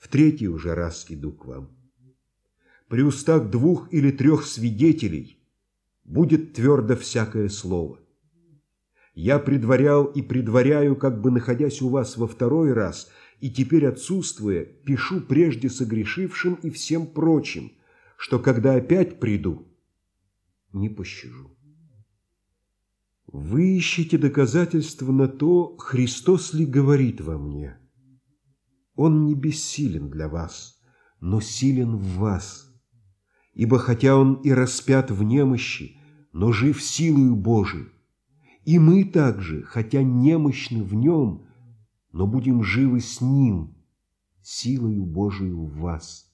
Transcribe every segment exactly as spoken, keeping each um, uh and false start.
В третий уже раз иду к вам. При устах двух или трех свидетелей будет твердо всякое слово. Я предварял и предваряю, как бы находясь у вас во второй раз, и теперь, отсутствуя, пишу прежде согрешившим и всем прочим, что, когда опять приду, не пощажу. Вы ищете доказательства на то, Христос ли говорит во мне. Он не бессилен для вас, но силен в вас. Ибо хотя Он и распят в немощи, но жив силою Божией. И мы также, хотя немощны в Нем, но будем живы с Ним, силою Божией в вас.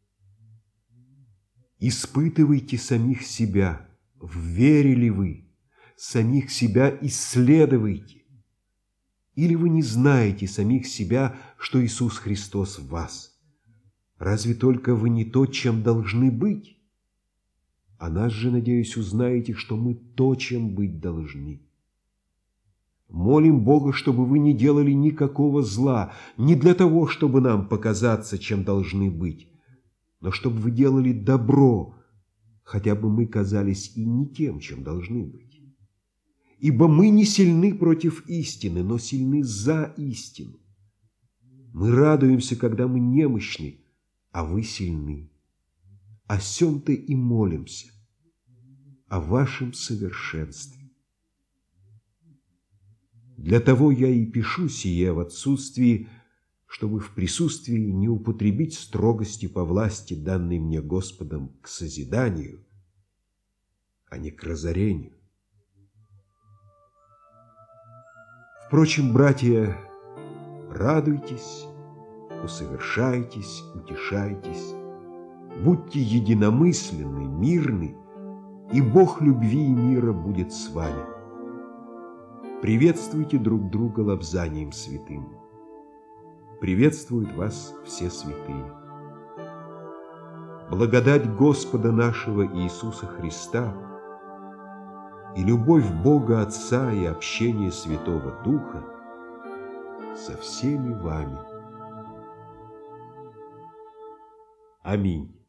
Испытывайте самих себя, в вере ли вы, самих себя исследуйте. Или вы не знаете самих себя, что Иисус Христос в вас? Разве только вы не то, чем должны быть? А нас же, надеюсь, узнаете, что мы то, чем быть должны. Молим Бога, чтобы вы не делали никакого зла, не для того, чтобы нам показаться, чем должны быть, но чтобы вы делали добро, хотя бы мы казались и не тем, чем должны быть. Ибо мы не сильны против истины, но сильны за истину. Мы радуемся, когда мы немощны, а вы сильны. О сем-то и молимся, о вашем совершенстве. Для того я и пишу сие в отсутствии, чтобы в присутствии не употребить строгости по власти, данной мне Господом к созиданию, а не к разорению. Впрочем, братья, радуйтесь, усовершайтесь, утешайтесь, будьте единомысленны, мирны, и Бог любви и мира будет с вами. Приветствуйте друг друга лобзанием святым. Приветствуют вас все святые. Благодать Господа нашего Иисуса Христа и любовь Бога Отца и общение Святого Духа со всеми вами. Аминь.